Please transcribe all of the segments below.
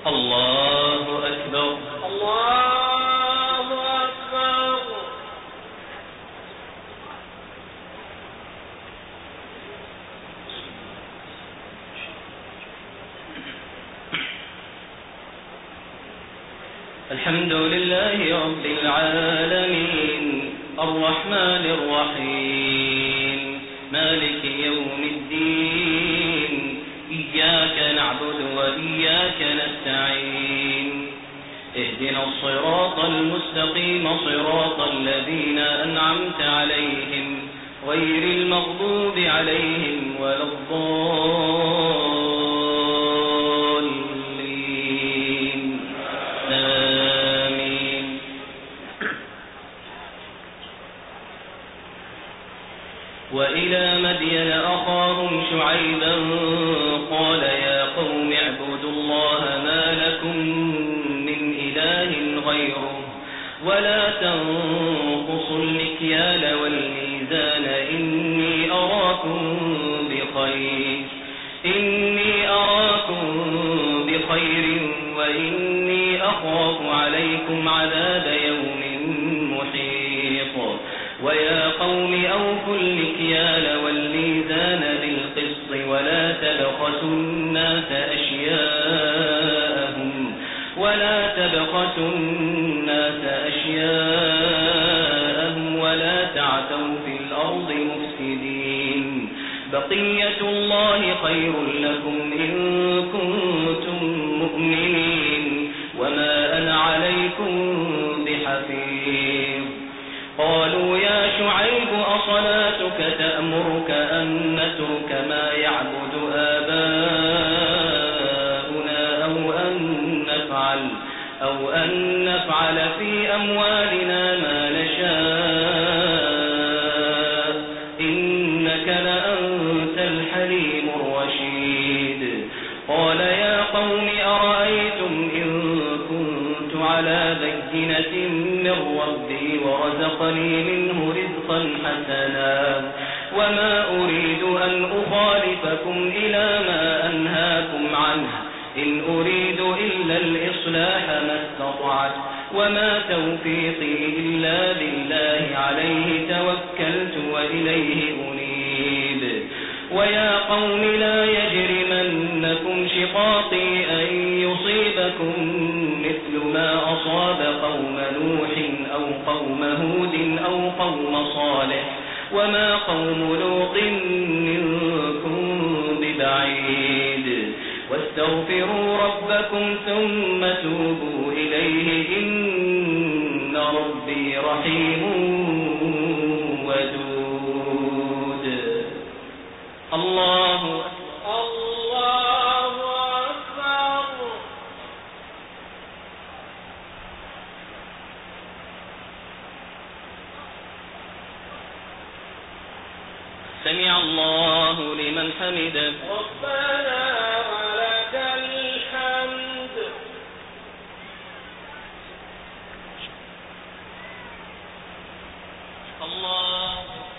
الله أكبر. الله أكبر. الحمد لله رب العالمين الرحمن الرحيم مالك يوم الدين إياك نعبد وإياك نستعين اهدنا الصراط المستقيم صراط الذين أنعمت عليهم غير المغضوب عليهم ولا الضالين آمين. وإلى مدين أخاهم شعيبا قال يا قوم اعبدوا الله ما لكم من إله غيره ولا تنقصوا المكيال والميزان إني أراكم بخير وإني أخاف عليكم عذاب يوم محيط. ويا قوم أوفوا المكيال والميزان بالقسط ولا تبخسوا الناس أشياءهم ولا تعثوا في الأرض مفسدين. بقية الله خير لكم إن كنتم مؤمنين وما أنا عليكم بحفيظ. قالوا يا شعيب أصلاتك تأمرك أن نترك ما يعبد آباؤنا أو أن نفعل في أموالنا ما نشاء إنك لأنت الحليم الرشيد. قال يا قوم أرأيتم إن كنت على بينة من ربي ورزقني منه رزقا حسنا وما أريد أن أخالفكم إلى ما أنهاكم عنه إن أريد إلا الإصلاح ما استطعت وما توفيقي إلا بالله عليه توكلت وإليه أنيب. ويا قوم لا يجرمنكم شقاقي أن يصيبكم مثل ما أصاب قوم نوح أو قوم هود أو قوم صالح وما قوم لوط منكم ببعيد. واستغفروا ربكم ثم توبوا إليه إن ربي رحيم ودود. الله أكبر. سمع الله لمن حمده. ربنا ولك الحمد. الله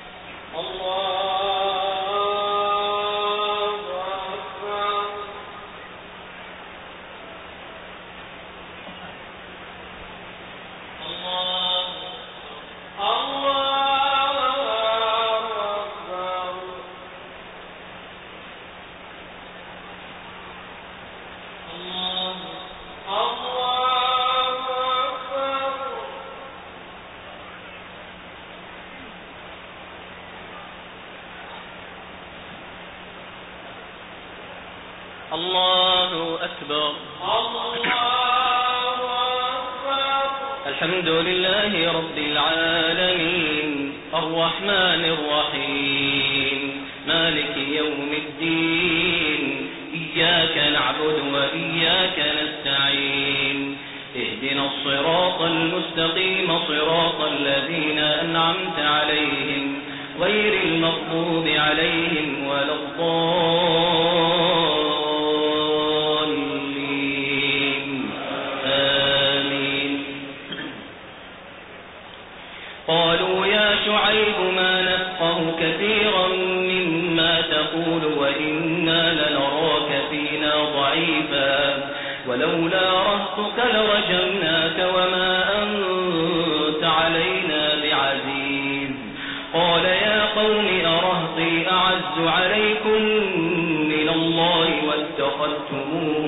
أكبر. الله أكبر. الحمد لله رب العالمين الرحمن الرحيم مالك يوم الدين إياك نعبد وإياك نستعين اهدنا الصراط المستقيم صراط الذين أنعمت عليهم غير المغضوب عليهم ولا الضالين آمين. قالوا يا شعيب ما نفقه كثيرا مما تقول وإنا لنراك فينا ضعيفا ولولا رهطك لرجمناك وما أنت علينا بعزيز قال يا قوم أرهطي أعز عليكم من الله واتخذتموه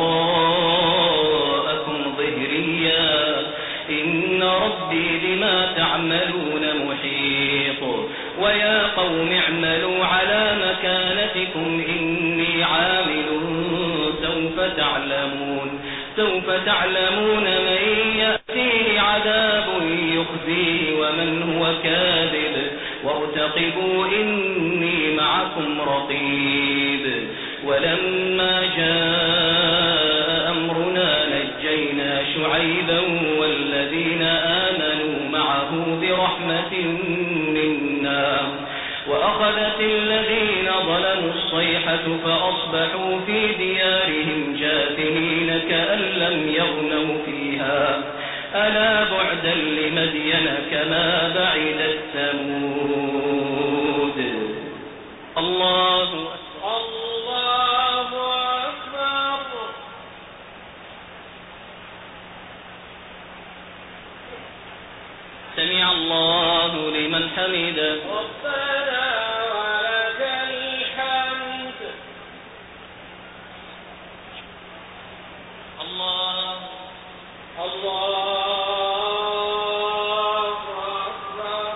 وراءكم ظهريا إن ربي بما تعملون محيط ويا قوم اعملوا على مكانتكم إني عامل سوف تعلمون من يأتيه عذاب يخزيه ومن هو كاذب وارتقبوا إني معكم رقيب ولما جاء أمرنا نجينا شعيبا والذين آمنوا معه برحمة منا وأخذت الذين ظلموا الصيحة فأصبحوا في ديارهم جاثمين كأن لم يغنوا فيها ألا بعدا لمدين كما بعدت ثمود الله أكبر سمع الله لمن حمده ربنا ولك الحمد الله أكبر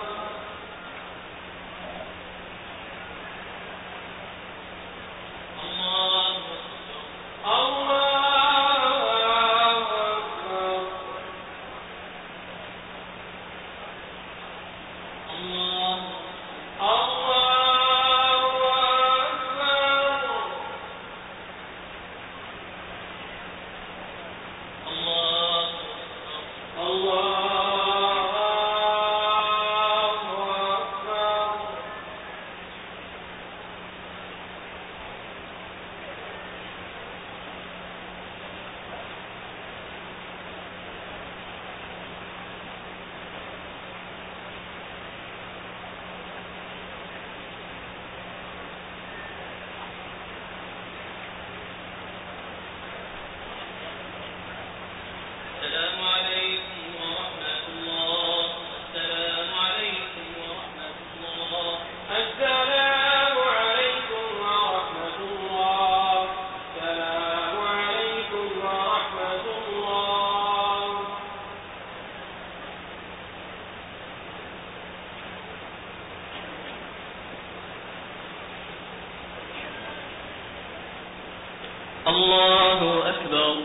الله أكبر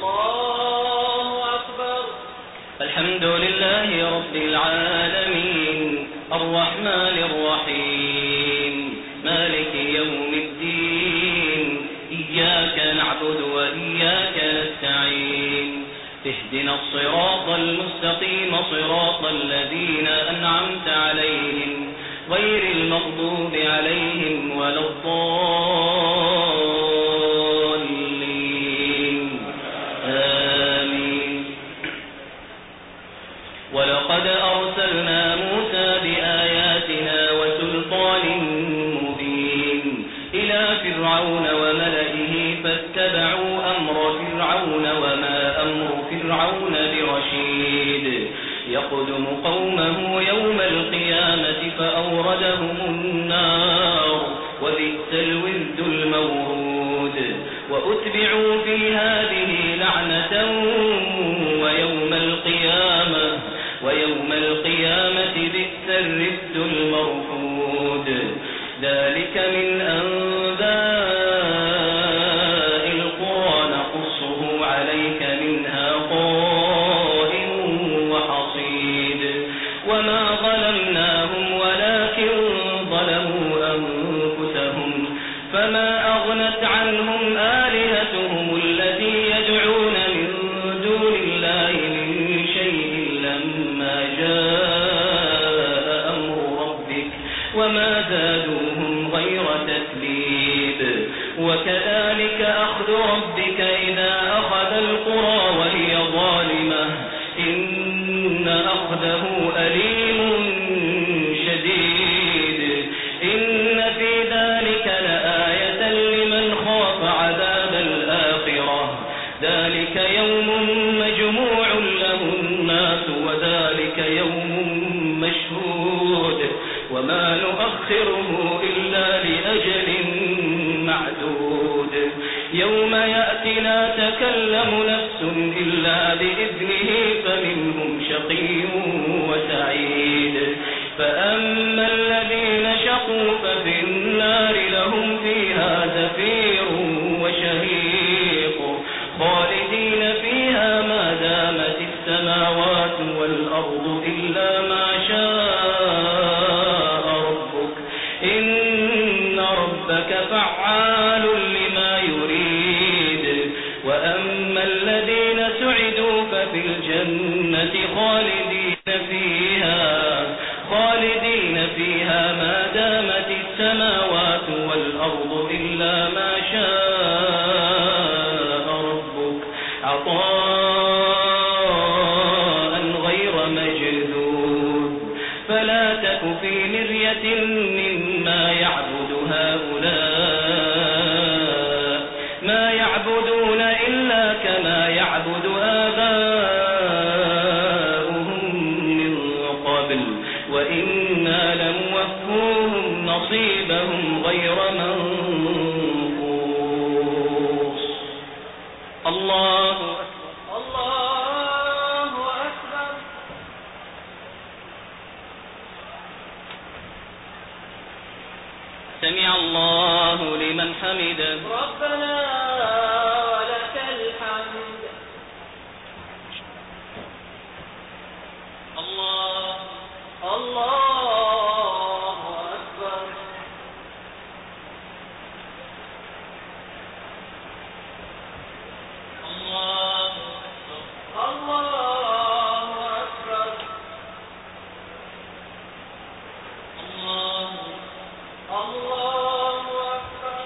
الحمد لله رب العالمين الرحمن الرحيم مالك يوم الدين إياك نعبد وإياك نستعين اهدنا الصراط المستقيم صراط الذين أنعمت عليهم غير المغضوب عليهم ولا الضالين آمين ولقد أرسلنا موسى بآياتنا وسلطان مبين إلى فرعون وملئه فاتبعوا أمر فرعون وما أمر فرعون برشيد يقدم قومه يوم القيامة فأوردهم النار وبئس الورد المورود وأتبعوا في هذه لعنة ويوم القيامة بئس الرفد المرفود ذلك من أنباء القرى نقصه عليك منها قائم وحصيد وما ظلمناهم ولكن ظلموا أنفسهم فما أغنت عنهم آلهتهم التي يدعون من دون الله من شيء لما جاء أمر ربك وما زادوهم غير تتبيب وكذلك أخذ ربك إذا أخذ القرى وهي ظالمة إن أخذه أليم شديد إن في ذلك لآية لمن خاف عذاب الآخرة ذلك ذلك يوم مجموع له الناس وذلك يوم مشهود وما نؤخره إلا لأجل معدود يوم يأتي لا تكلم نفس إلا بإذنه فمنهم شقي وسعيد فأما الذين شقوا ففي النار لهم فيها زفير وشهيق خالدين فيها ما دامت السماوات والأرض إلا ما شاء ربك إن ربك فعال لما يريد وأما الذين سعدوا ففي الجنة خالدين فيها ما دامت السماوات والأرض إلا ما شاء ربك عطاء غير مجذوذ فلا تك في مرية مما يعبد هؤلاء ما يعبدون إلا كما يعبد آباؤهم من قبل وإنا لموفوهم نصيبهم غير منقوص الله أكبر سمع الله لمن حمده ربنا ولك الحمد الله أكبر الله أكبر الله أكبر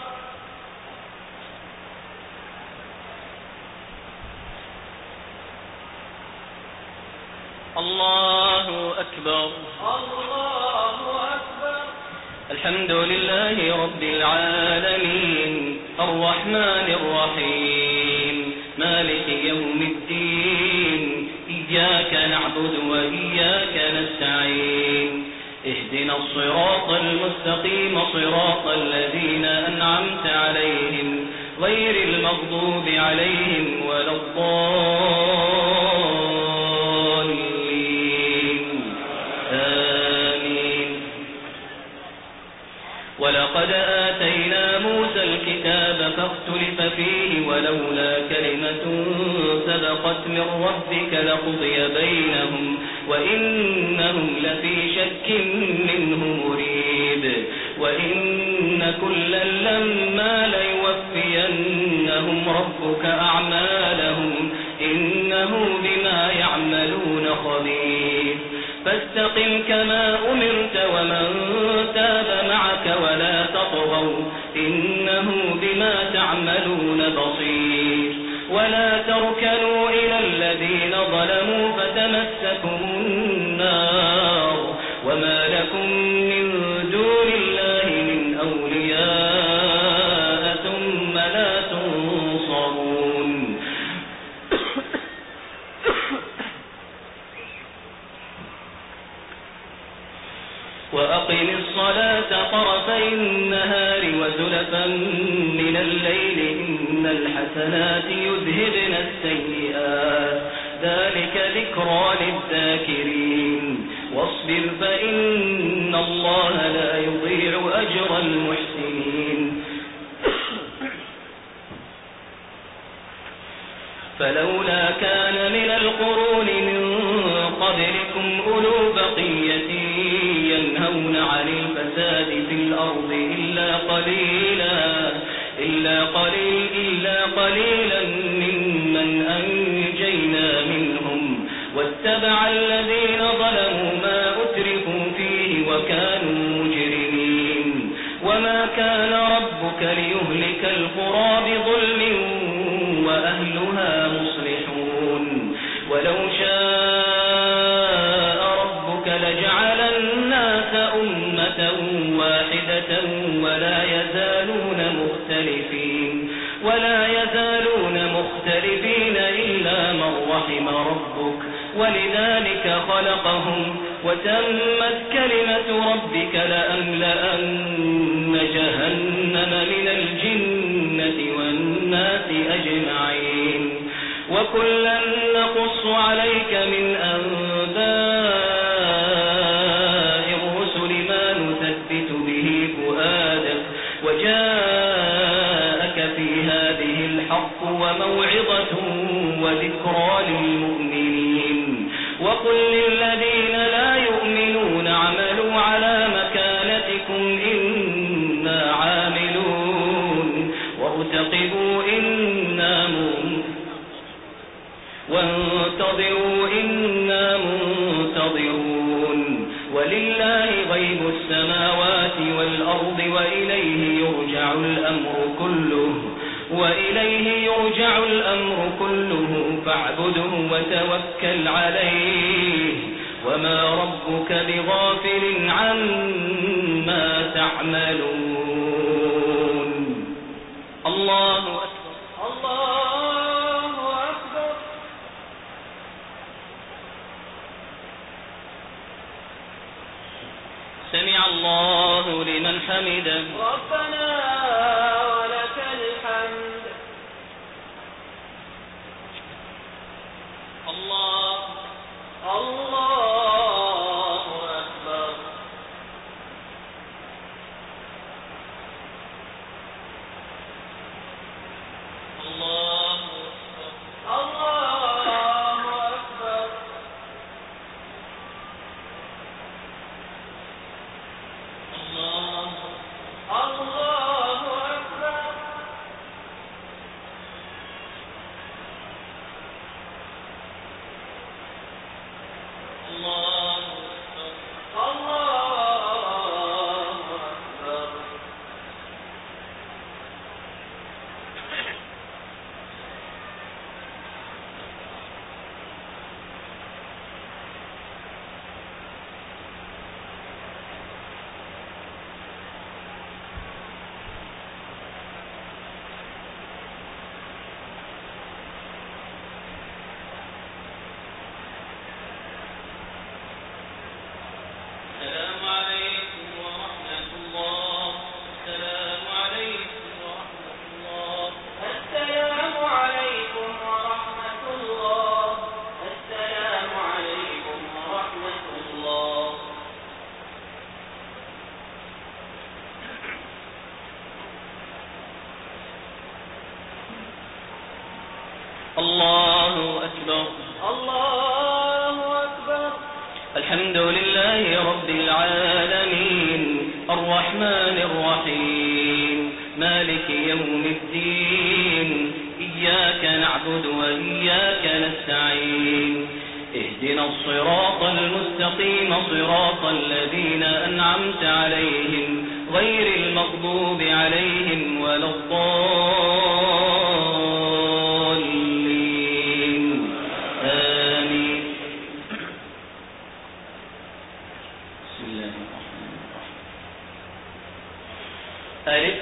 الله أكبر الله أكبر الحمد لله رب العالمين الرحمن الرحيم مالك يوم الدين إياك نعبد وإياك نستعين اهدنا الصراط المستقيم صراط الذين أنعمت عليهم غير المغضوب عليهم ولا الضالين آمين ولقد آتينا موسى الكتاب فاختلف فيه ولولا كلمة سبقت من ربك لقضي بينهم وإنهم لفي شك منه مريب وإن كلا لما ليوفينهم ربك أعمالهم إنه بما يعملون خبير فاستقم كما أمرت ومن تاب معك ولا تطغوا إنه بما تعملون بصير ولا تركنوا إلى الذين ظلموا فتمسكم النار وما لكم من دون الله من أولياء ثم لا تنصرون وأقم الصلاة طرفي النهار وزلفا من الليل إن الحسنات يذهبن السيئات ذلك ذكرى للذاكرين واصبر فإن الله لا يضيع أجر المحسنين فلولا كان من القرون من قبلكم أولو بقية ينهون عن الفساد في الأرض إلا قليلا ممن أنجينا منهم واتبع الذين ظلموا ما أترفوا فيه وكانوا مجرمين وما كان ربك ليهلك القرى بظلم وأهلها مصلحون ولو شاء ربك لجعل الناس أمة واحدة ولا يزالون مختلفين إلا من رحم ربك ولذلك خلقهم وتمت كلمة ربك لأملأن جهنم من الجنة والناس أجمعين وكلا نقص عليك من أنباء الرسل ما نثبت به فؤادك وجاءك في هذه الحق وموعظة وذكرى للمؤمنين وقل للذين لا يؤمنون اعملوا على مكانتكم إنا عاملون وارتقبوا وانتظروا إنا منتظرون ولله غيب السماوات والأرض وإليه يرجع الأمر كله فاعبده وتوكل عليه وما ربك بغافل عما تعملون الله أكبر الله أكبر سمع الله لمن حمده ربنا ولك الحمد الله أكبر الله أكبر الله أكبر الله أكبر الله أكبر الحمد لله رب العالمين الرحمن الرحيم مالك يوم الدين إياك نعبد وإياك نستعين اهدنا الصراط المستقيم صراط الذين أنعمت عليهم غير المغضوب عليهم ولا الضالين آمين بسم الله الرحمن الرحيم ألف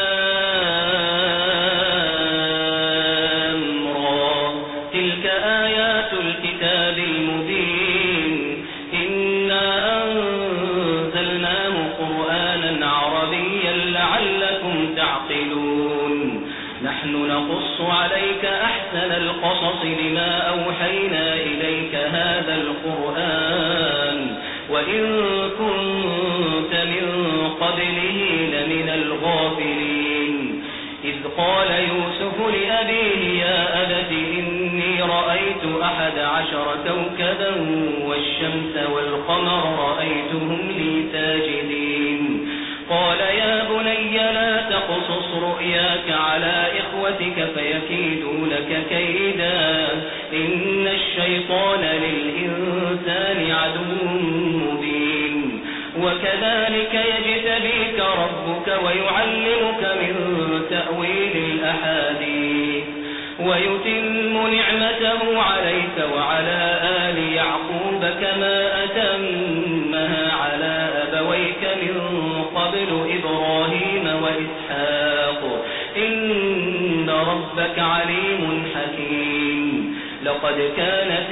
لام را تلك آيات الكتاب المبين إنا أنزلناه قرآنا عربيا لعلكم تعقلون نحن نقص عليك أحسن القصص بما أوحينا إليك هذا القرآن وإن كنت من قبله لمن الغافلين إذ قال يوسف لأبيه يا أبت إني رأيت 11 كوكبا والشمس والقمر رأيتهم لي ساجدين قال يا بني لا تقصص رؤياك على إخوتك فيكيدوا لك كيدا إن الشيطان للإنسان عدو مبين وكذلك يجتبيك ربك ويعلمك من تأويل الأحاديث ويتم نعمته عليك وعلى آل يعقوب كما أتمها على أبويك من قبل إبراهيم وإسحاق إن ربك عليم حكيم لقد كان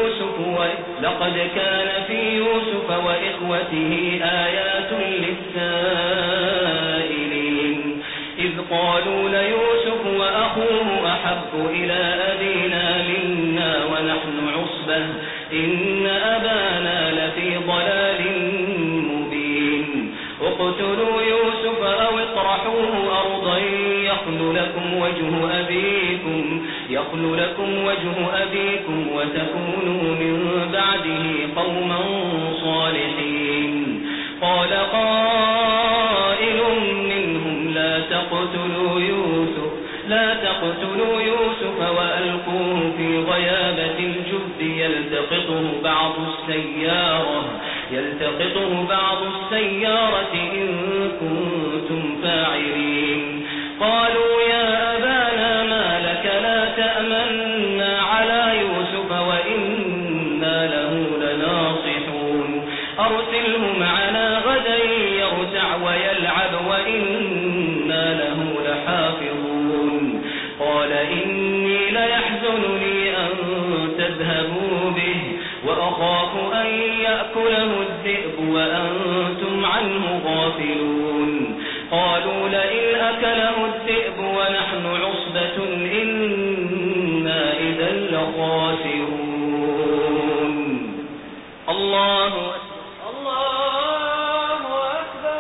في يوسف وإخوته آيات للسائلين إذ قالوا ليوسف وأخوه أحب إلى أبينا منا ونحن عصبة إن أبانا لفي ضلال مبين اقتلوا يوسف أو اطرحوه أرضا يخل لكم وجه أبيكم وتكونوا من بعده قوما صالحين قال قائل منهم لا تقتلوا يوسف وألقوه في غيابة الجب يلتقطه بعض السيارة إن كنتم فاعلين قالوا يا أبانا ما لك لا تأمنا على يوسف وإنا له لناصحون أرسله معنا غدا يرتع ويلعب وإنا له لحافظون قال إني ليحزنني أن تذهبوا به وأخاف أن يأكله الذئب وأنتم عنه غافلون قالوا لئن أكله الذئب ونحن عصبة إنا إذا لخاسرون الله أكبر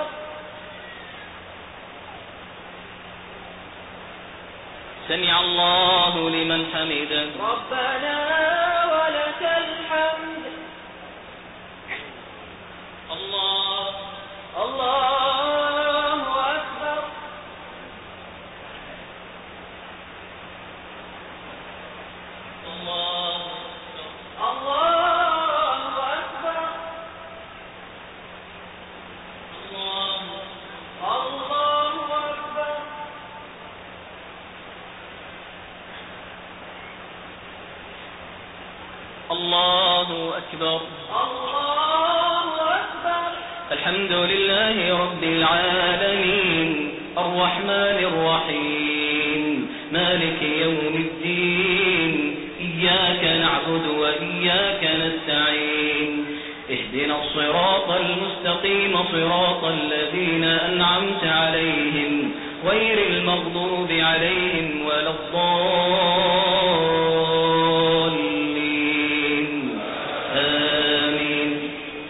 سمع الله لمن حمده ربنا ولك الحمد الله أكبر الله أكبر الله أكبر الله أكبر الحمد لله رب العالمين الرحمن الرحيم مالك يوم الدين إياك نعبد وإياك نستعين اهدنا الصراط المستقيم صراط الذين أنعمت عليهم غير المغضوب عليهم ولا الضالين آمين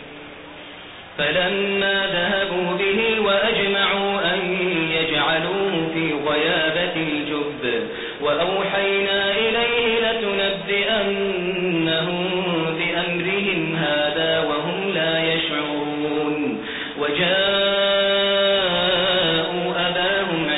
فلما ذهبوا به وأجمعوا أن يجعلوه في غيابة الجب وأوحينا إليه لتنبئنهم بأمرهم هذا وهم لا يشعرون وجاءوا أباهم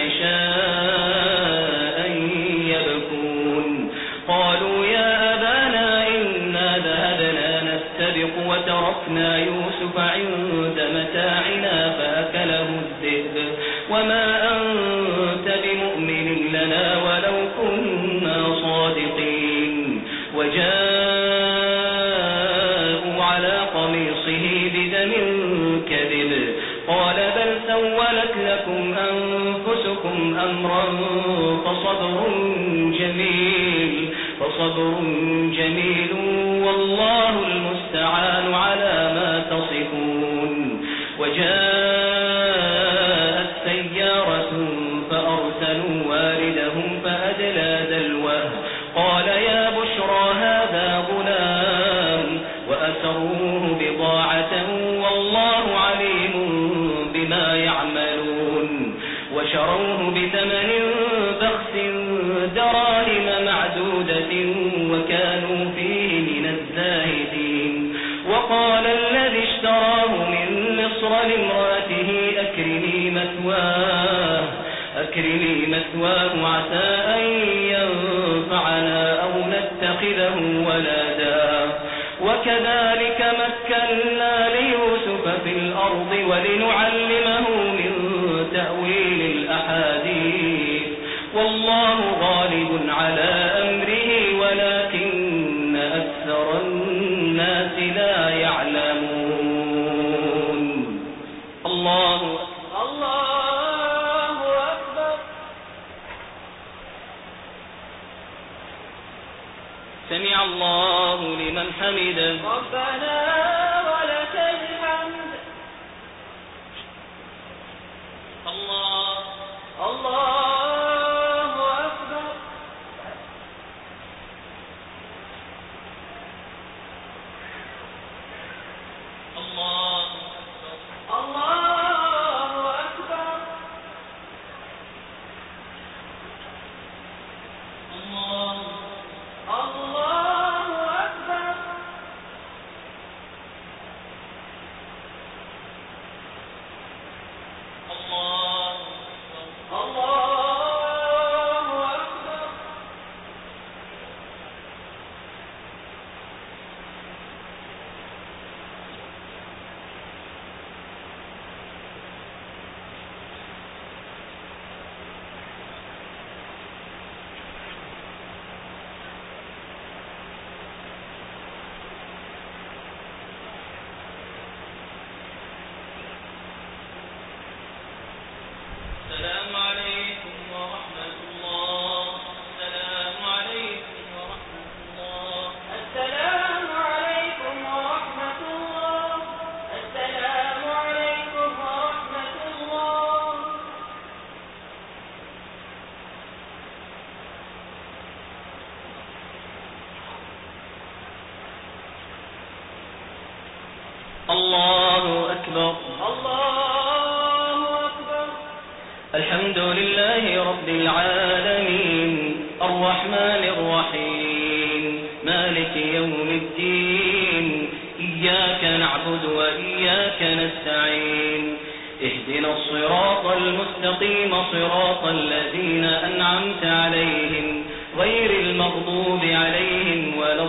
عشاء يبكون قالوا يا أبانا إنا ذهبنا نستبق وتركنا يوسف عند متاعنا فأكله الذئب وما أنت بمؤمن لنا ولو كنا صادقين وجاءوا على قميصه بدم كذب قال بل سولت لكم أنفسكم أمرا فصبر جميل والله المستعان على ما تصفون وجاءت سيارة فأرسلوا واردهم فأدلى دلوه قال يا بشرى هذا غلام وأسروه بضاعة والله عليم بما يعملون وشروه بثمن بخس دراهم معدودة وكانوا فيه من الزاهدين وقال الذي اشتراه من مصر لامرأته أكرمي مثواه عسى أن ينفعنا أو نتخذه ولدا وكذلك مكنا ليوسف في الأرض ولنعلمه من تأويل الأحاديث والله غالب على أمره ولكن أكثر الناس لا يعلمون الله أكبر سمع الله لمن حمده. ربنا ولك الحمد. الله الله أكبر. الله أكبر. الله أكبر. الله الله أكبر. الله الله أكبر. السلام عليكم ورحمة الله. السلام عليكم ورحمة الله. السلام عليكم ورحمة الله. السلام عليكم ورحمة الله. الله أكبر. الله أكبر. الحمد لله رب العالمين الرحمن الرحيم مالك يوم الدين إياك نعبد وإياك نستعين اهدنا الصراط المستقيم صراط الذين أنعمت عليهم غير المغضوب عليهم ولا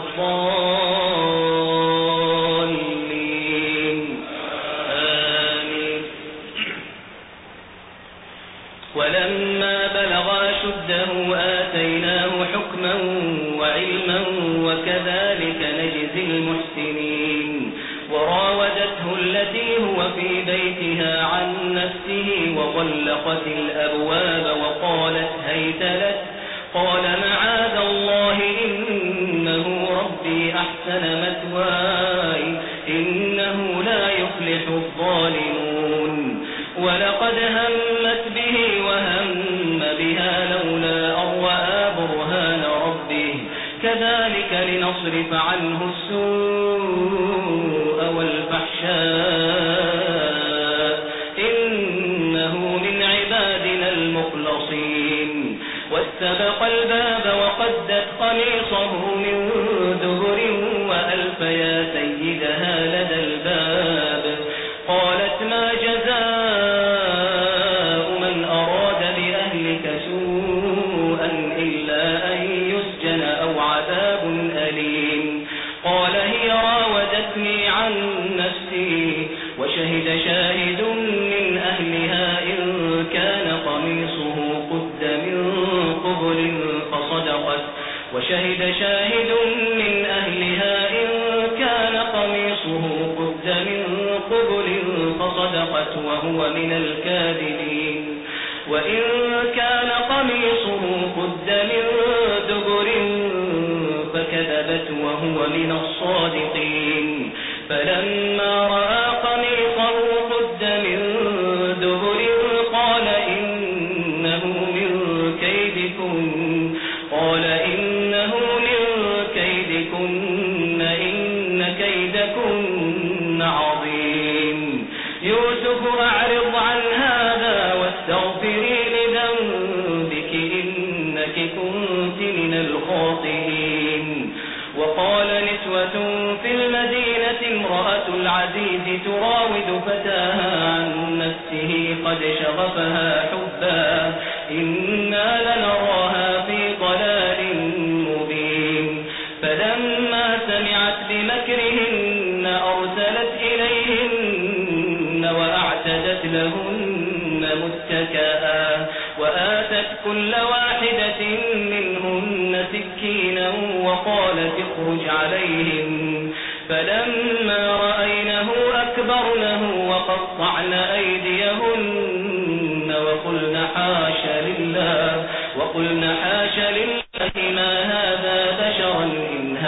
الضالين آمين. ولما بلغ أشده آتيناه حكما وعلما وكذلك نجزي المحسنين. وراودته التي هو في بيتها عن نفسه وغلقت الأبواب وقالت هيت لك قال معاذ الله إنه ربي أحسن مثواي إنه لا يفلح الظالمون. ولقد همت به وهم بها لولا أن رأى برهان ربه كذلك لنصرف عنه السوء والفحشاء إنه من عبادنا المخلصين. واستبق الباب وقدت قميصه من دبر وألف يا سيدها لدى الباب قالت ما جزاء من أراد بأهلك سوءا إلا أن يسجن أو عذاب أليم. قال هي راودتني عن نفسي وشهد شاهد من أهلها إن كان قميصه قد من قبل فصدقت وشهد شاهد من أهلها إن كان قميصه قد من قبل فصدقت وهو من الكاذبين. وإن كان قميصه قد من دبر فكذبت وهو من الصادقين. فلما رأى قميصه قد من دبر قال إنه من كيدكن إن كيدكن عظيم. يوسف أعرض عن هذا واستغفري لذنبك إنك كنت من الخاطئين. وقال نسوة في المدينة امرأة العزيز تراود فتاها عن نفسه قد شغفها حبا إنا لنراها في ضلال مبين. فلما سمعت بمكرهن أرسلت إليهن وأعتدت لهن متكئا وآتت كل واحدة منهن سكينا وقالت اخرج عليهم. فلما رأينه أكبرنه وقطعن أيديهن وقلن حاش لله ما هذا بشرا إن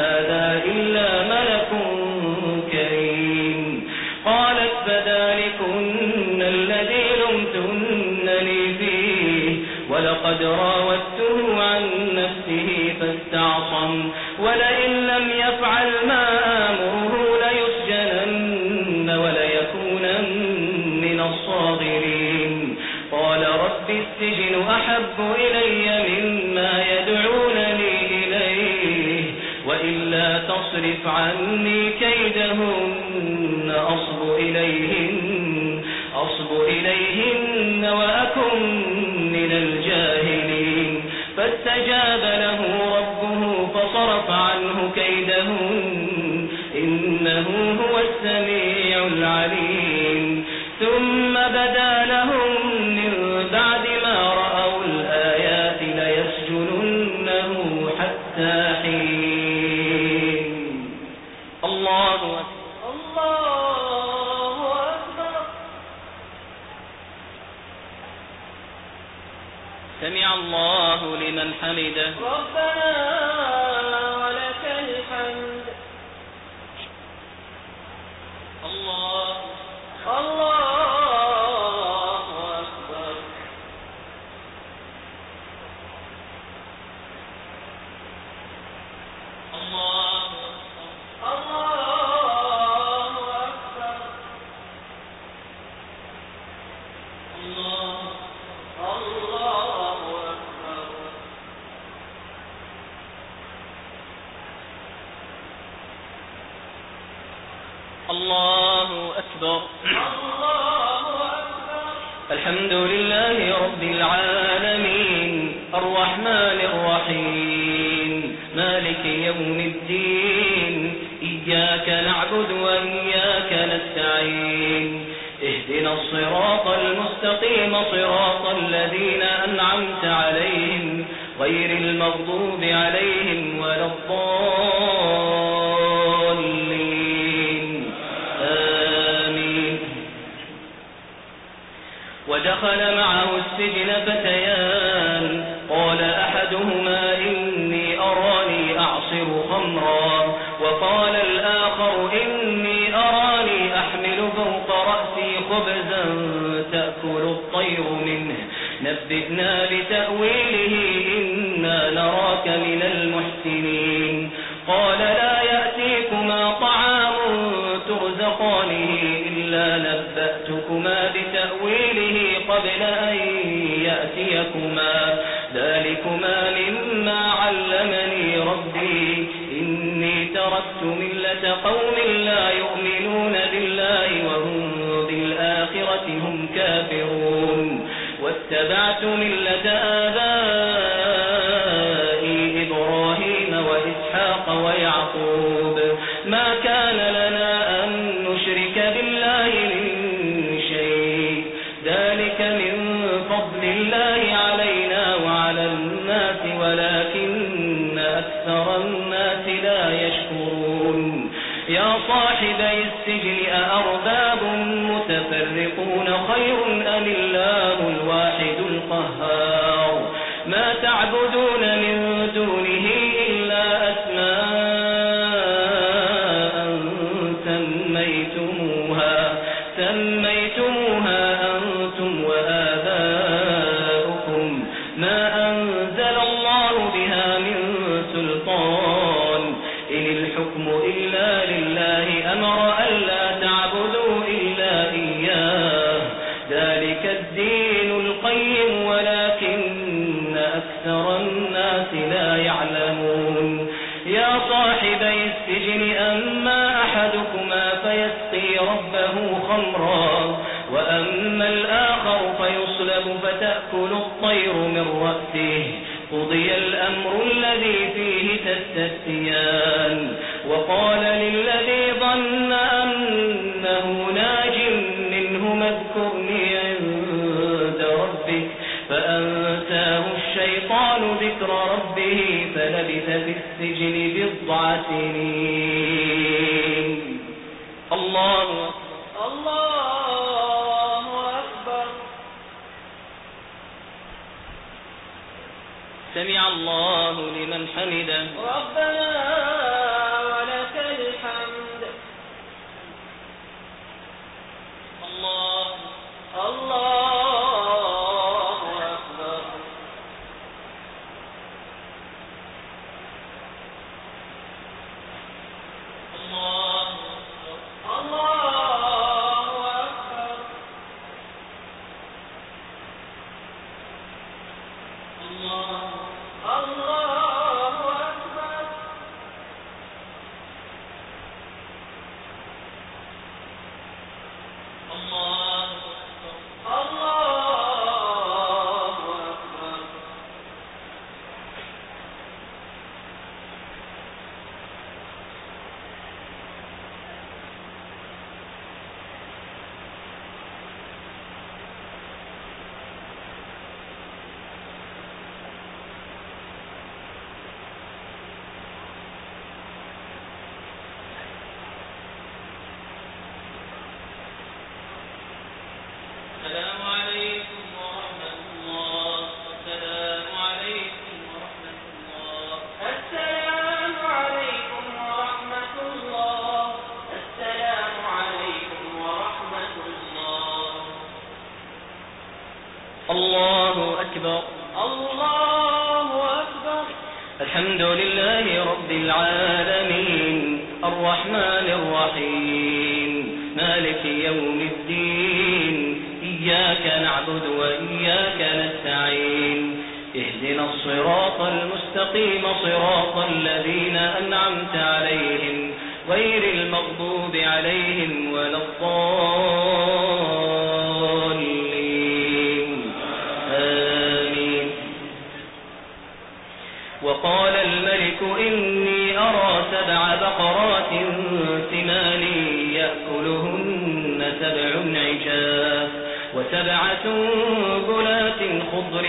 ولقد راودته عن نفسه فاستعصم ولئن لم يفعل ما آمره ليسجنن وليكونن من الصاغرين قال رب السجن أحب إلي مما يدعونني إليه وإلا تصرف عني كيدهن أصب إليهن وأكن من الجاهلين فاستجاب له ربه فصرف عنه كيدهن إنه هو السميع العليم ثم بدا لهم من بعد ما رأوا الآيات ليسجننه حتى حين الله أكبر الله أكبر سمع الله لمن حمده ربنا ولك الحمد الله أكبر الله أكبر الله أكبر الله أكبر الله أكبر الحمد لله رب العالمين الرحمن الرحيم مالك يوم الدين إياك نعبد وإياك نستعين اهدنا الصراط المستقيم صراط الذين أنعمت عليهم غير المغضوب عليهم ولا الضالين آمين ودخل معه السجن فتيان قال أحدهما إني أراني أعصر خمرا وقال الآخر إني أراني أحمل فوق رأسي خبزا تأكل الطير منه نبئنا بتأويله إنا نراك من المحسنين قال لا يأتيكما طعام ترزقانه إلا نبأتكما بتأويله قبل أن يأتيكما ذلكما مما علمني ربي إني تركت ملة قوم لا يؤمنون بالله وهم بالآخرة هم كافرون واتبعت ملة آبائي إبراهيم وإسحاق ويعقوب ما كان لنا أن نشرك بالله من شيء ذلك من فضل الله علينا وعلى الناس ولكن أكثر الناس لا يشكرون يا صاحبي السجن أأرباب متفرقون خير أم الله الواحد القهار ما تعبدون من دونه إلا أسماء سميتموها أنتم وآباؤكم ما أنزل الله بها من سلطان إن الحكم إلا لله أمر ألا تعبدوا إلا إياه ذلك الدين القيم ولكن أكثر الناس لا يعلمون يا صاحبي السجن أما أحدكما فيسقي ربه خمرا وأما الآخر فيصلب فتأكل الطير من رأسه قضي الأمر الذي فيه تستفتيان وقال للذي ظن أنه ناج منهما اذكرني عند ربك فأنساه الشيطان ذكر ربه فلبث في السجن بضع سنين الله أكبر سمع الله لمن حمده ربنا ولك الحمد الله أكبر الحمد لله رب العالمين الرحمن الرحيم مالك يوم الدين إياك نعبد وإياك نستعين اهدنا الصراط المستقيم صراط الذين أنعمت عليهم غير المغضوب عليهم ولا الضالين آمين. وقال الملك إني أرى 7 بقرات ثمان يأكلهن 7 عجاف و7 سنبلات خضر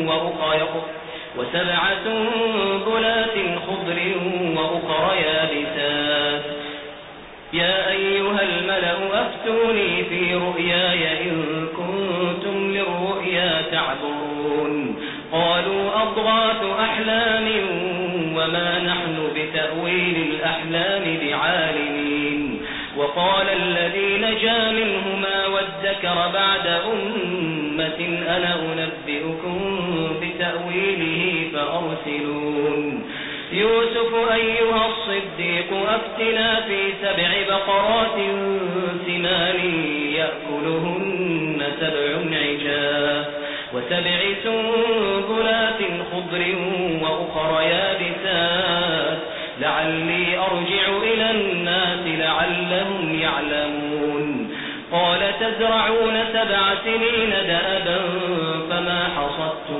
وأخر يابسات يا أيها الملأ أفتوني في رؤياي إن كنتم للرؤيا تعبرون قالوا أضغاث أحلام وما نحن بتأويل الأحلام بعالمين وقال الذي نجا منهما وادكر بعد أمة أنا أنبئكم بتأويله فأرسلون يوسف أيها الصديق أفتنا في 7 بقرات ثمان يأكلهن 7 عجاف و7 سنبلات خضر وأخر يابسات لعلي أرجع إلى الناس لعلهم يعلمون قال تزرعون 7 سنين دأبا فما حصدتم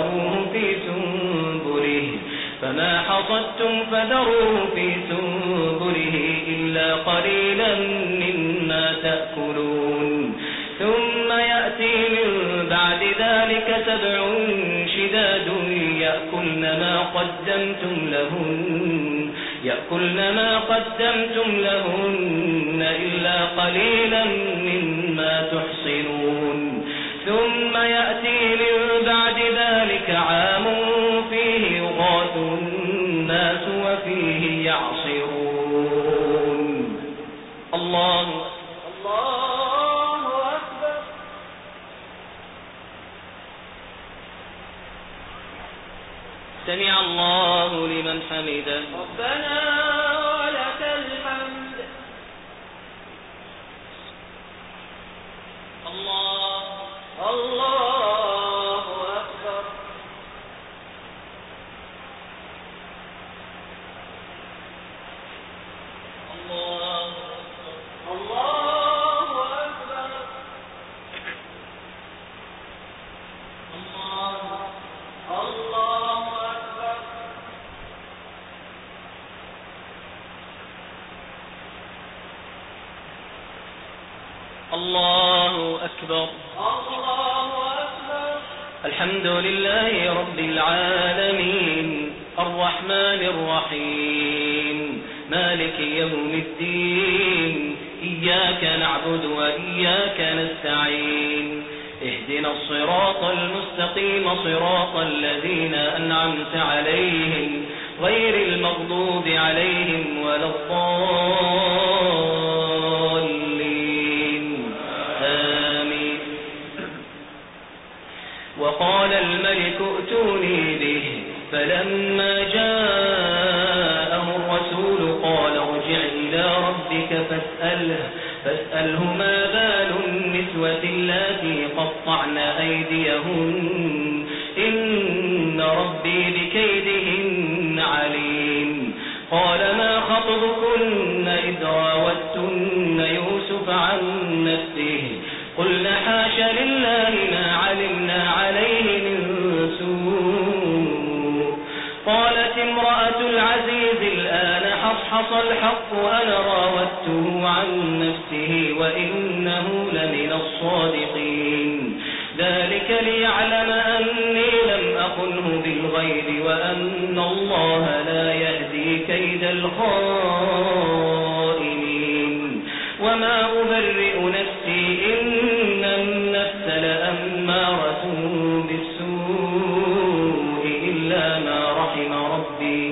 فذروه في سنبله إلا قليلا مما تأكلون ثم يأتي من بعد ذلك 7 شداد يأكلن ما قدمتم لهن إلا قليلا مما تحصنون ثم يأتي من بعد ذلك عام فيه يغاث الناس وفيه يعصرون الله أكبر. سمع الله لمن حمده ربنا ولك الحمد. الله أكبر. الله أكبر. الحمد لله رب العالمين الرحمن الرحيم مالك يوم الدين إياك نعبد وإياك نستعين اهدنا الصراط المستقيم صراط الذين أنعمت عليهم غير المغضوب عليهم ولا الضالين آمين. وقال الملك ائتوني به فلما جاءه الرسول قال ارجع إلى ربك فاسأله ما بال النسوة اللاتي قطعن أيديهن إن ربي بكيدهن عليم. قال ما خطبكن إذ راوتن يوسف عن نفسه قلنا حاش لله ما علمنا عليه من سوء. قالت امرأة العزيز الآن حصحص الحق أنا راودته عن نفسه وإنه لمن الصادقين. ذلك ليعلم أني لم أخنه بالغيب وأن الله لا يهدي كيد الخائنين. وما أبرئ نفسي إن النفس لأمارة بالسوء إلا ما رحم ربي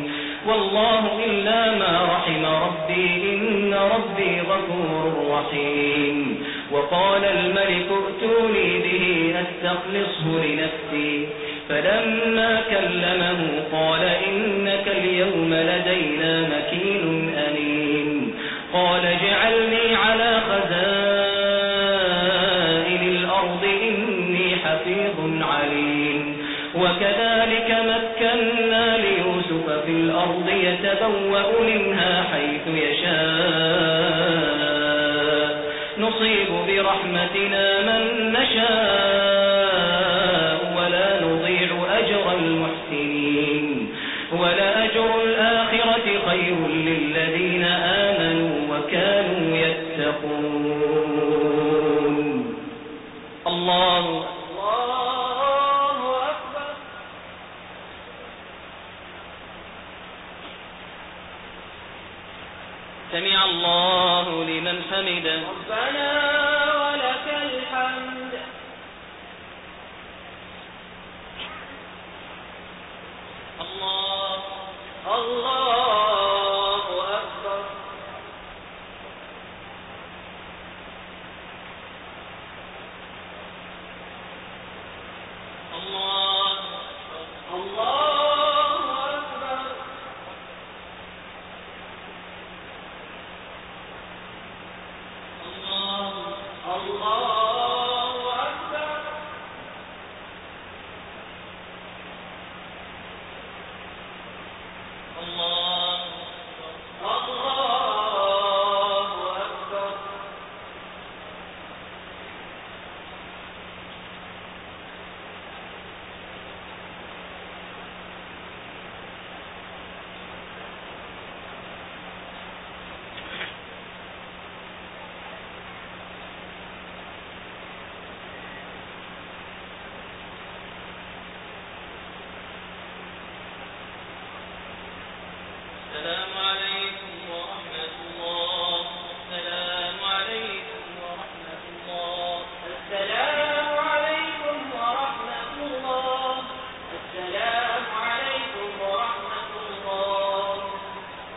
إن ربي غفور رحيم. وقال الملك ائتوني به أستخلصه لنفسي فلما كلمه قال إنك اليوم لدينا مكين أمين قال اجعلني على خزائن الأرض إني حفيظ عليم وكذلك مكنا ليوسف في الأرض يتبوأ منها حيث يشاء نصيب برحمتنا من نشاء ولا نضيع أجر المحسنين ولأجر الآخرة خير للذين آمنوا وكانوا يتقون الله أكبر. سمع الله لمن حمده ربنا